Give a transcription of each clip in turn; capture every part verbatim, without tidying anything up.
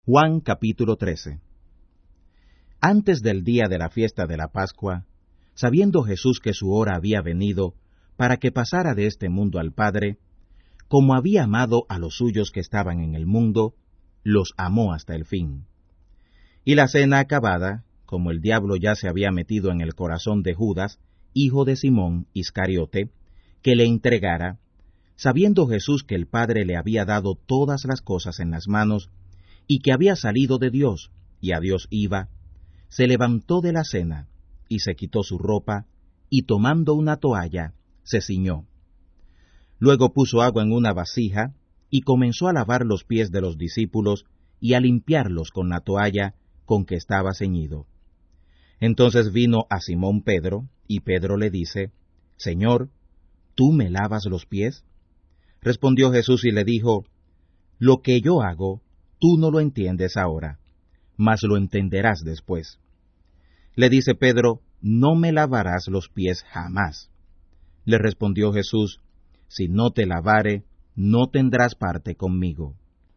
Juan capítulo trece. Antes del día de la fiesta de la Pascua, sabiendo Jesús que su hora había venido para que pasara de este mundo al Padre, como había amado a los suyos que estaban en el mundo, los amó hasta el fin. Y la cena acabada, como el diablo ya se había metido en el corazón de Judas, hijo de Simón Iscariote, que le entregara, sabiendo Jesús que el Padre le había dado todas las cosas en las manos, y que había salido de Dios, y a Dios iba, se levantó de la cena, y se quitó su ropa, y tomando una toalla, se ciñó. Luego puso agua en una vasija, y comenzó a lavar los pies de los discípulos, y a limpiarlos con la toalla con que estaba ceñido. Entonces vino a Simón Pedro, y Pedro le dice, Señor, ¿tú me lavas los pies? Respondió Jesús y le dijo, Lo que yo hago, tú no lo entiendes ahora, mas lo entenderás después. Le dice Pedro, No me lavarás los pies jamás. Le respondió Jesús, Si no te lavare, no tendrás parte conmigo.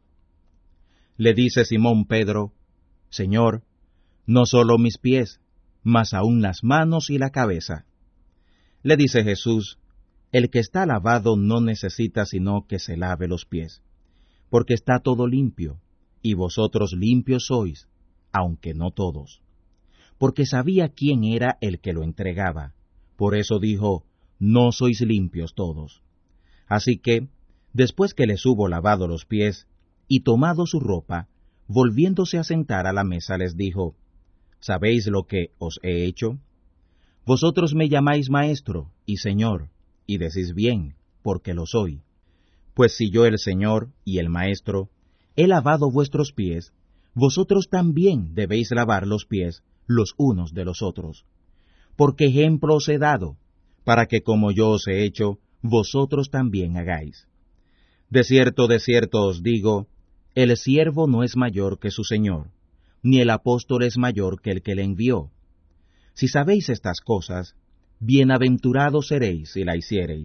Le dice Simón Pedro, Señor, no solo mis pies, mas aun las manos y la cabeza. Le dice Jesús, El que está lavado no necesita sino que se lave los pies, porque está todo limpio, y vosotros limpios sois, aunque no todos. Porque sabía quién era el que lo entregaba, por eso dijo, No sois limpios todos. Así que, después que les hubo lavado los pies, y tomado su ropa, volviéndose a sentar a la mesa les dijo, ¿Sabéis lo que os he hecho? Vosotros me llamáis Maestro y Señor, y decís bien, porque lo soy. Pues si yo el Señor y el Maestro he lavado vuestros pies, vosotros también debéis lavar los pies los unos de los otros. Porque ejemplo os he dado, para que como yo os he hecho, vosotros también hagáis. De cierto, de cierto os digo, el siervo no es mayor que su Señor, ni el apóstol es mayor que el que le envió. Si sabéis estas cosas, bienaventurados seréis si la hiciereis.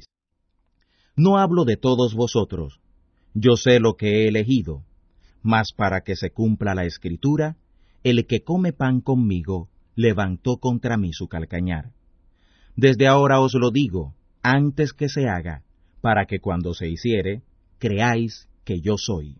No hablo de todos vosotros, yo sé lo que he elegido, mas para que se cumpla la Escritura, el que come pan conmigo levantó contra mí su calcañar. Desde ahora os lo digo, antes que se haga, para que cuando se hiciere, creáis que yo soy.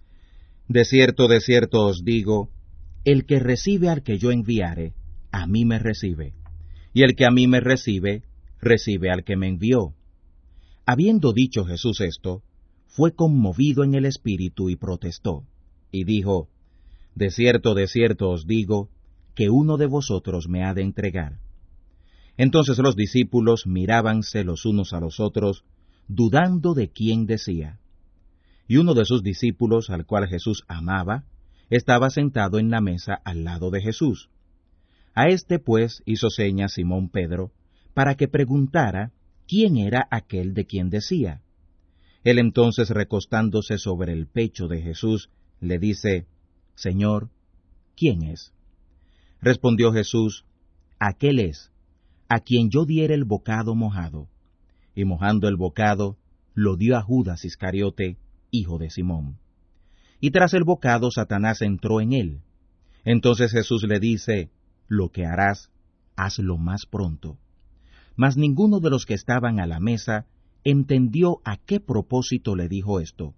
De cierto, de cierto os digo, el que recibe al que yo enviare, a mí me recibe, y el que a mí me recibe, recibe al que me envió. Habiendo dicho Jesús esto, fue conmovido en el espíritu y protestó, y dijo, De cierto, de cierto os digo, que uno de vosotros me ha de entregar. Entonces los discípulos mirábanse los unos a los otros, dudando de quién decía. Y uno de sus discípulos, al cual Jesús amaba, estaba sentado en la mesa al lado de Jesús. A éste pues hizo señas Simón Pedro, para que preguntara quién era aquel de quien decía. Él entonces, recostándose sobre el pecho de Jesús, le dice, Señor, ¿quién es? Respondió Jesús, Aquel es, a quien yo diere el bocado mojado. Y mojando el bocado, lo dio a Judas Iscariote, hijo de Simón. Y tras el bocado Satanás entró en él. Entonces Jesús le dice, Lo que harás, hazlo más pronto. Mas ninguno de los que estaban a la mesa entendió a qué propósito le dijo esto.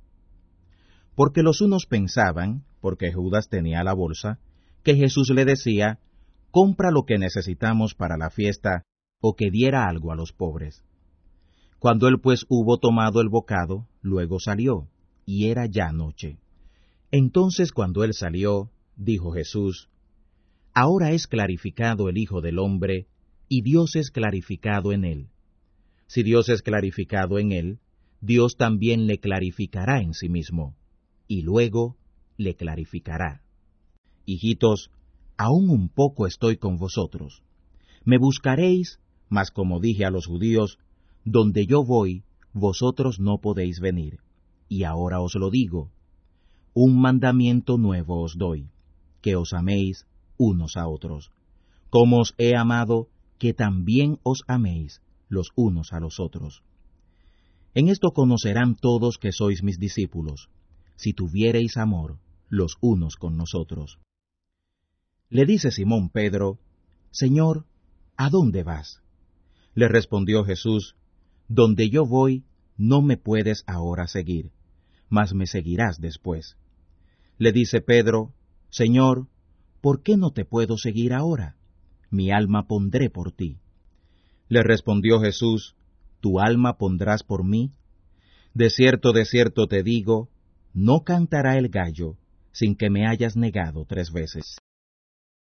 Porque los unos pensaban, porque Judas tenía la bolsa, que Jesús le decía, compra lo que necesitamos para la fiesta, o que diera algo a los pobres. Cuando él pues hubo tomado el bocado, luego salió, y era ya noche. Entonces cuando él salió, dijo Jesús, Ahora es clarificado el Hijo del Hombre, y Dios es clarificado en él. Si Dios es clarificado en él, Dios también le clarificará en sí mismo, y luego le clarificará. Hijitos, aún un poco estoy con vosotros. Me buscaréis, mas como dije a los judíos, donde yo voy, vosotros no podéis venir. Y ahora os lo digo, un mandamiento nuevo os doy, que os améis unos a otros. Como os he amado, que también os améis los unos a los otros. En esto conocerán todos que sois mis discípulos, si tuviereis amor los unos con nosotros. Le dice Simón Pedro, Señor, ¿a dónde vas? Le respondió Jesús, Donde yo voy, no me puedes ahora seguir, mas me seguirás después. Le dice Pedro, Señor, ¿por qué no te puedo seguir ahora? Mi alma pondré por ti. Le respondió Jesús, ¿Tu alma pondrás por mí? De cierto, de cierto te digo, no cantará el gallo sin que me hayas negado tres veces.